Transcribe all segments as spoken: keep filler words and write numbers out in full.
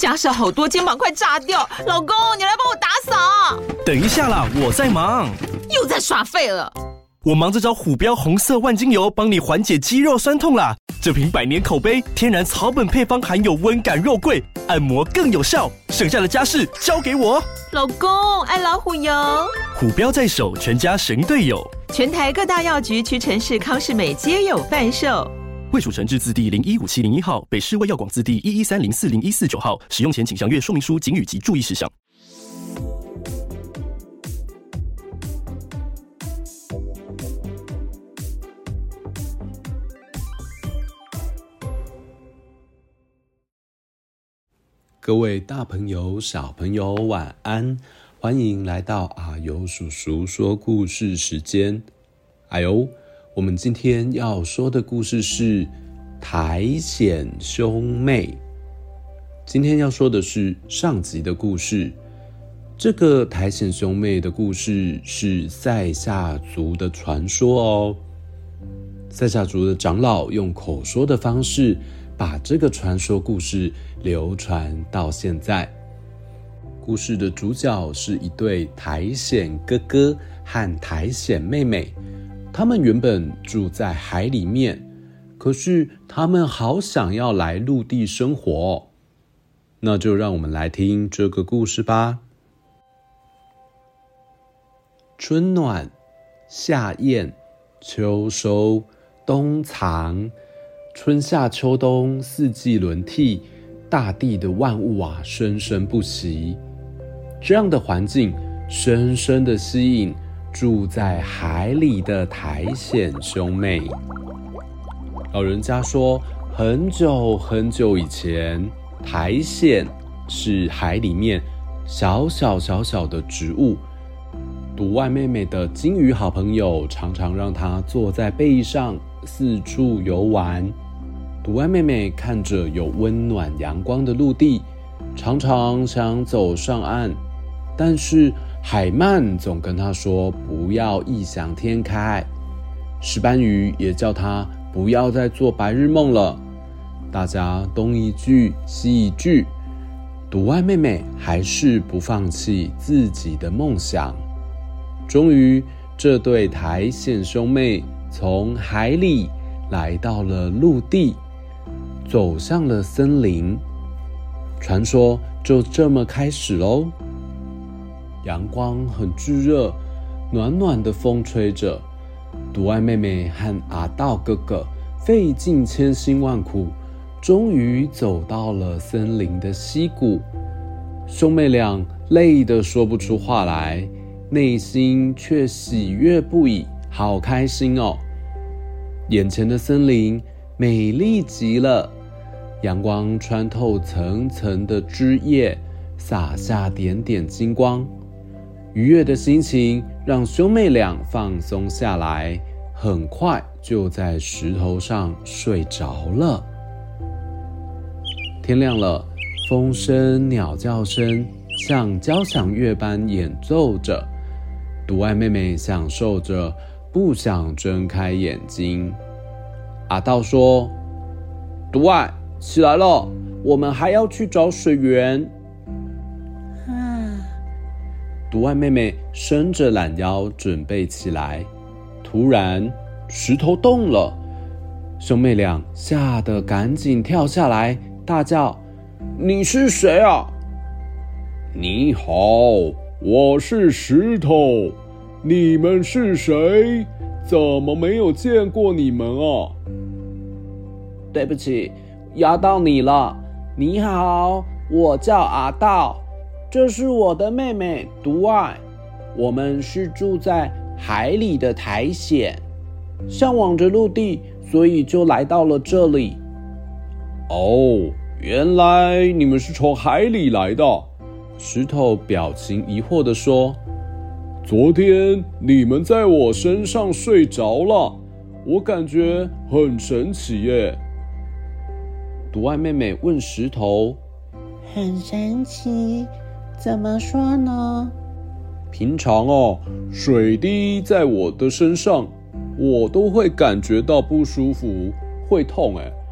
家事好多，肩膀快炸掉。老公，你来帮我打扫。 等一下啦，我在忙。 又在耍废了。 我忙着找虎标红色万金油，帮你缓解肌肉酸痛啦。这瓶百年口碑，天然草本配方，含有温感肉桂，按摩更有效。剩下的家事交给我。 老公，爱老虎油。 虎标在手，全家神队友。 全台各大药局、屈臣氏、康是美皆有贩售。 卫署成字字第零一五七零一号，北市卫药广字第一一三零四零一四九号。使用前请详阅说明书、警语及注意事项。 各位大朋友、小朋友，晚安！欢迎来到阿尤叔叔说故事时间。哎呦，我们今天要说的故事是苔藓兄妹。今天要说的是上集的故事。这个苔藓兄妹的故事是塞夏族的传说哦。塞夏族的长老用口说的方式，把这个传说故事流传到现在。故事的主角是一对苔藓哥哥和苔藓妹妹，他们原本住在海里面，可是他们好想要来陆地生活哦。那就让我们来听这个故事吧。春暖夏宴，秋收冬藏，春夏秋冬四季轮替，大地的万物啊生生不息。这样的环境深深的吸引住在海里的苔藓兄妹。老人家说，很久很久以前，苔藓是海里面小小小小的植物。独爱妹妹的金鱼好朋友常常让她坐在背上四处游玩。独爱妹妹看着有温暖阳光的陆地，常常想走上岸，但是海鳗总跟她说不要异想天开。石斑鱼也叫她不要再做白日梦了。大家东一句西一句，独爱妹妹还是不放弃自己的梦想。终于，这对苔藓兄妹从海里来到了陆地，走向了森林。传说就这么开始咯。阳光很炙热，暖暖的风吹着，独爱妹妹和阿道哥哥费尽千辛万苦，终于走到了森林的溪谷。兄妹俩累得说不出话来，内心却喜悦不已，好开心哦。眼前的森林美丽极了，阳光穿透层层的枝叶，洒下点点金光。愉悦的心情让兄妹俩放松下来，很快就在石头上睡着了。天亮了，风声鸟叫声像交响乐般演奏着，独爱妹妹享受着，不想睁开眼睛。阿道说，独爱，起来了，我们还要去找水源。独爱妹妹伸着懒腰准备起来，突然石头动了，兄妹俩吓得赶紧跳下来，大叫，你是谁啊？你好，我是石头，你们是谁？怎么没有见过你们啊？对不起，压到你了。你好，我叫阿道，这是我的妹妹独爱，我们是住在海里的苔藓，向往着陆地，所以就来到了这里。哦，原来你们是从海里来的。石头表情疑惑地说，昨天你们在我身上睡着了，我感觉很神奇耶。独爱妹妹问石头， 很神奇，怎么说呢？ 平常哦，水滴在我的身上，我都会感觉到不舒服，会痛耶。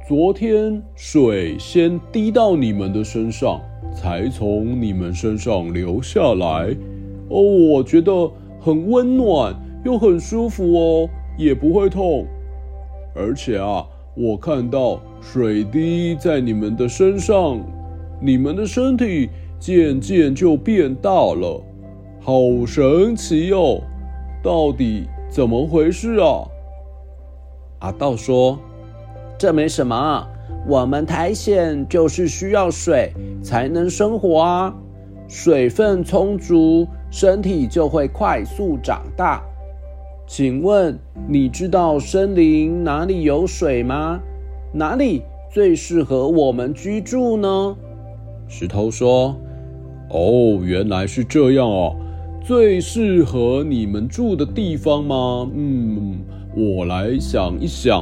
昨天水先滴到你们的身上，才从你们身上流下来。哦，我觉得很温暖又很舒服哦，也不会痛。而且啊，我看到水滴在你们的身上，你们的身体渐渐就变大了，好神奇哦！到底怎么回事啊？ 阿道说：“这没什么，我们苔藓就是需要水才能生活啊，水分充足，身体就会快速长大。请问你知道森林哪里有水吗？哪里最适合我们居住呢？” 石头说：“哦，原来是这样啊，最适合你们住的地方吗？嗯，我来想一想。”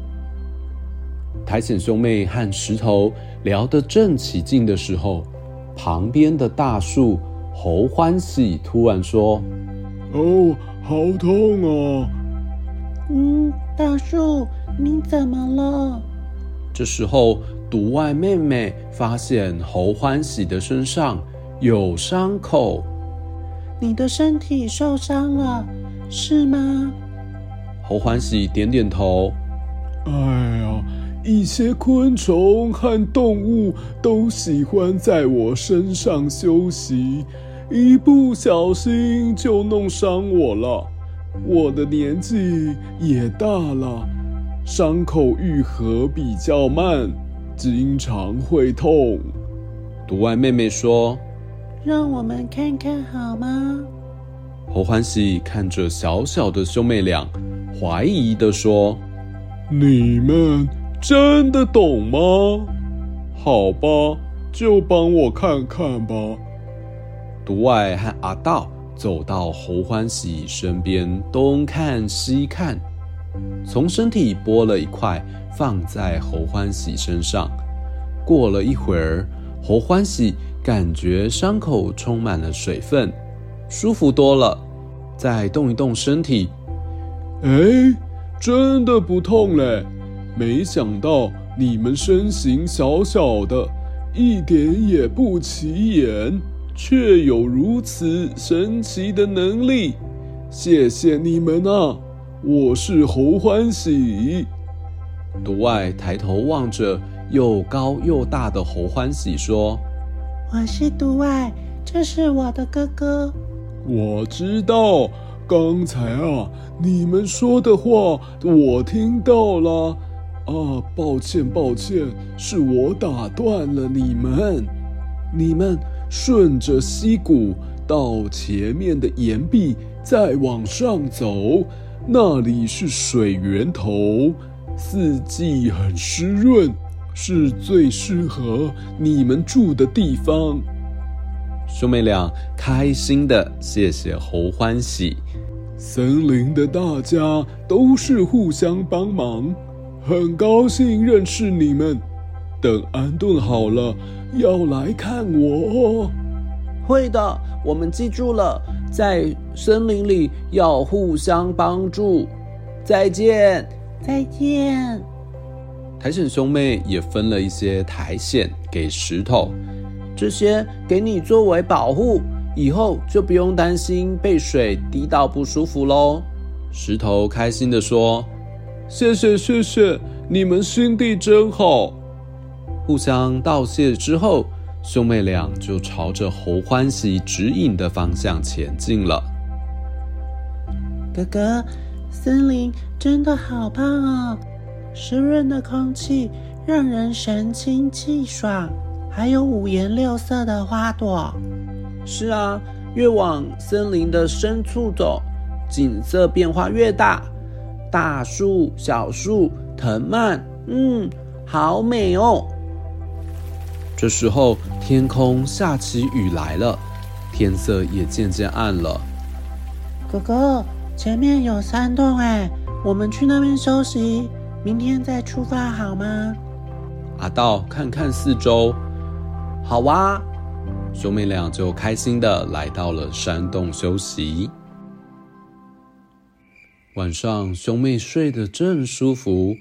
苔藓兄妹和石头聊得正起劲的时候，旁边的大树猴欢喜突然说：“哦，好痛啊！” 嗯，大树，你怎么了？ 这时候，独爱妹妹发现猴欢喜的身上有伤口。 你的身体受伤了，是吗？ 猴欢喜点点头。哎呀，一些昆虫和动物都喜欢在我身上休息，一不小心就弄伤我了。我的年纪也大了，伤口愈合比较慢，经常会痛。独爱妹妹说：“ 让我们看看好吗？” 猴欢喜看着小小的兄妹俩，怀疑地说：“你们真的懂吗？好吧，就帮我看看吧。”独爱和阿道走到猴欢喜身边，东看西看，从身体拨了一块放在猴欢喜身上。过了一会儿，猴欢喜感觉伤口充满了水分，舒服多了。再动一动身体，哎，真的不痛嘞！没想到你们身形小小的，一点也不起眼，却有如此神奇的能力。谢谢你们啊！我是猴欢喜。独爱抬头望着又高又大的猴欢喜说：“ 我是独爱，这是我的哥哥。” 我知道，刚才啊，你们说的话我听到了。啊，抱歉抱歉，是我打断了你们。你们顺着溪谷到前面的岩壁，再往上走，那里是水源头，四季很湿润，是最适合你们住的地方。兄妹俩开心的谢谢猴欢喜。森林的大家都是互相帮忙，很高兴认识你们。等安顿好了，要来看我哦。 会的，我们记住了，在森林里要互相帮助。再见， 再见。 苔藓兄妹也分了一些苔藓给石头， 这些给你作为保护，以后就不用担心被水滴到不舒服咯。 石头开心地说：“谢谢谢谢，你们心地真好。”互相道谢之后，兄妹俩就朝着猴欢喜指引的方向前进了。 哥哥，森林真的好棒哦，湿润的空气让人神清气爽，还有五颜六色的花朵。 是啊，越往森林的深处走，景色变化越大，大树、小树、藤蔓，嗯，好美哦。 这时候，天空下起雨来了，天色也渐渐暗了。 哥哥，前面有山洞哎，我们去那边休息，明天再出发好吗？ 阿道看看四周， 好啊。 兄妹俩就开心的来到了山洞休息。晚上，兄妹睡得正舒服，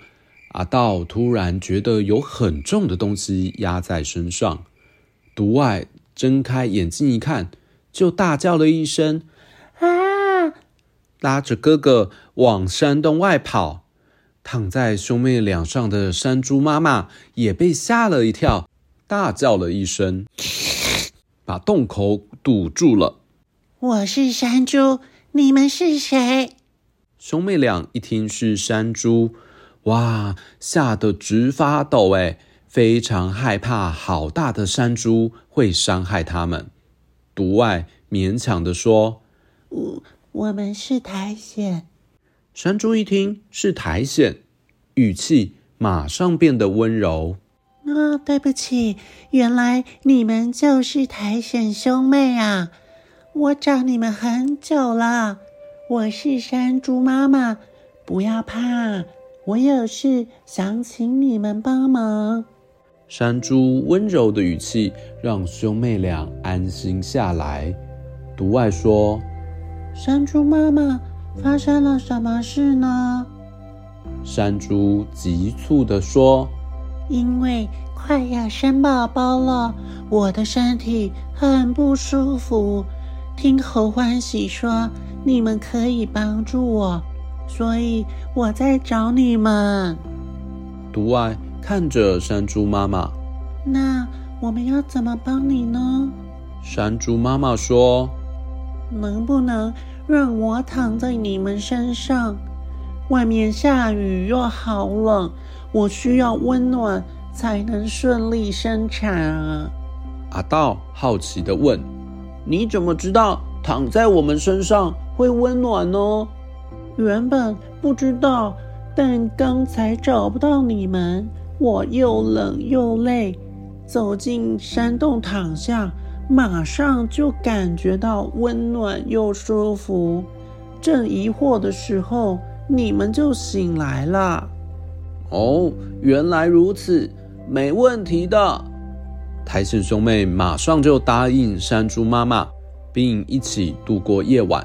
阿道突然觉得有很重的东西压在身上，独爱睁开眼睛一看，就大叫了一声啊！ 拉着哥哥往山洞外跑。躺在兄妹俩上的山猪妈妈也被吓了一跳，大叫了一声，把洞口堵住了。 我是山猪，你们是谁？ 兄妹俩一听是山猪，哇，吓得直发抖哎，非常害怕好大的山猪会伤害他们。独爱勉强地说： 我我们是苔藓。 山猪一听是苔藓，语气马上变得温柔。 啊、哦，对不起，原来你们就是苔藓兄妹啊！我找你们很久了。我是山猪妈妈，不要怕，我有事想请你们帮忙。 山猪温柔的语气让兄妹俩安心下来。独爱说： 山猪妈妈，发生了什么事呢？ 山猪急促地说： 因为快要生宝宝了，我的身体很不舒服，听猴欢喜说你们可以帮助我，所以我在找你们。 独爱看着山猪妈妈： 那我们要怎么帮你呢？ 山猪妈妈说： 能不能让我躺在你们身上？外面下雨又好冷，我需要温暖才能顺利生产啊。 阿道好奇地问： 你怎么知道躺在我们身上会温暖呢？ 原本不知道，但刚才找不到你们，我又冷又累，走进山洞躺下，马上就感觉到温暖又舒服。正疑惑的时候，你们就醒来了。 哦，原来如此，没问题的。 苔藓兄妹马上就答应山猪妈妈，并一起度过夜晚。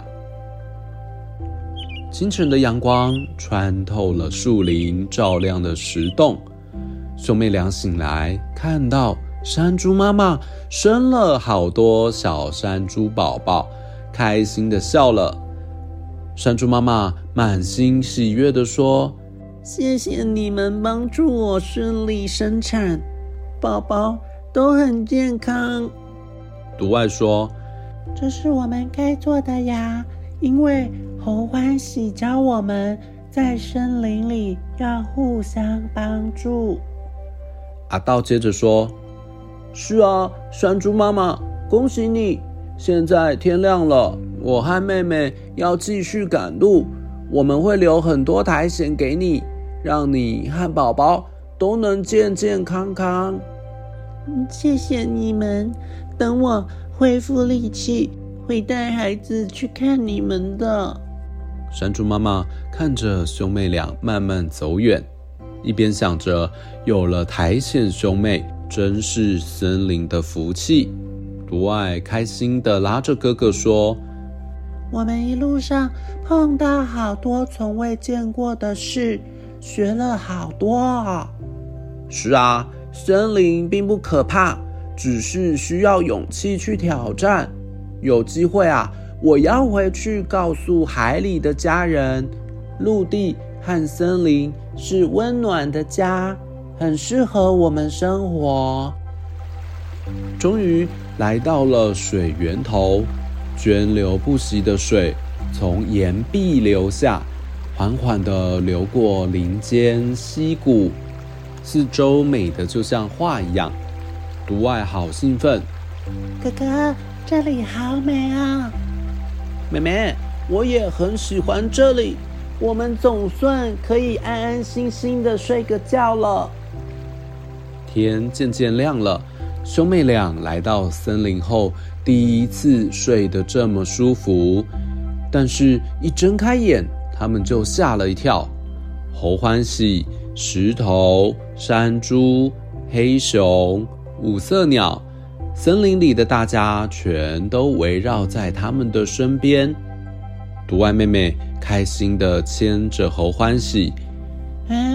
清晨的阳光穿透了树林，照亮了石洞。兄妹俩醒来，看到山猪妈妈生了好多小山猪宝宝，开心地笑了。山猪妈妈满心喜悦地说： 谢谢你们帮助我顺利生产，宝宝都很健康。 独爱说： 这是我们该做的呀，因为猴欢喜教我们在森林里要互相帮助。 阿道接着说： 是啊，山猪妈妈，恭喜你！现在天亮了，我和妹妹要继续赶路，我们会留很多苔藓给你，让你和宝宝都能健健康康。 谢谢你们，等我恢复力气，会带孩子去看你们的。 山猪妈妈看着兄妹俩慢慢走远，一边想着有了苔藓兄妹真是森林的福气。独爱开心地拉着哥哥说： 我们一路上碰到好多从未见过的事，学了好多哦。 是啊，森林并不可怕，只是需要勇气去挑战。有机会啊，我要回去告诉海里的家人，陆地和森林是温暖的家，很适合我们生活。 终于来到了水源头，涓流不息的水从岩壁流下，缓缓地流过林间溪谷，四周美得就像画一样。独爱好兴奋： 哥哥，这里好美啊！ 妹妹，我也很喜欢这里，我们总算可以安安心心的睡个觉了。 天渐渐亮了，兄妹俩来到森林后，第一次睡得这么舒服。但是一睁开眼，他们就吓了一跳。猴欢喜、石头、山猪、黑熊、五色鸟，森林里的大家全都围绕在他们的身边。独爱妹妹开心地牵着猴欢喜： 嗯，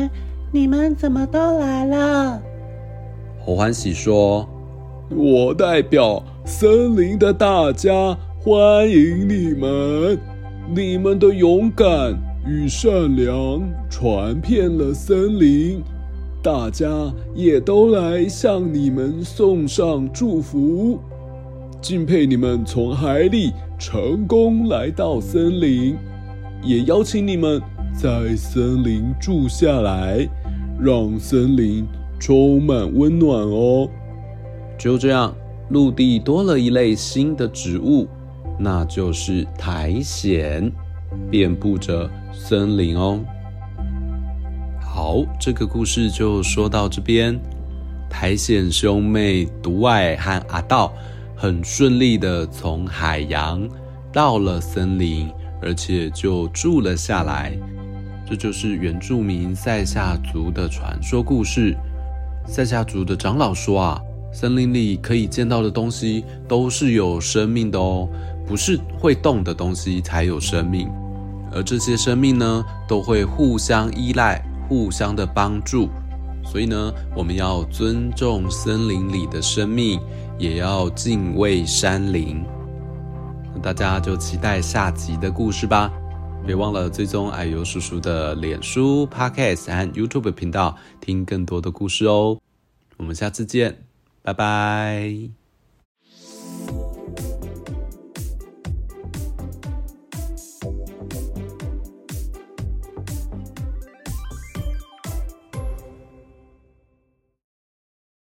你们怎么都来了？ 猴欢喜说： 我代表森林的大家欢迎你们，你们的勇敢与善良传遍了森林，大家也都来向你们送上祝福，敬佩你们从海里成功来到森林，也邀请你们在森林住下来，让森林充满温暖哦。 就这样，陆地多了一类新的植物，那就是苔藓，遍布着森林哦。好，这个故事就说到这边。苔藓兄妹独爱和阿道很顺利的从海洋到了森林，而且就住了下来。这就是原住民赛夏族的传说故事。赛夏族的长老说啊，森林里可以见到的东西都是有生命的哦，不是会动的东西才有生命。而这些生命呢，都会互相依赖，互相的帮助。所以呢，我们要尊重森林里的生命，也要敬畏山林。那大家就期待下集的故事吧。别忘了追踪矮油叔叔的脸书、Podcast 和 YouTube 频道，听更多的故事哦。我们下次见，拜拜。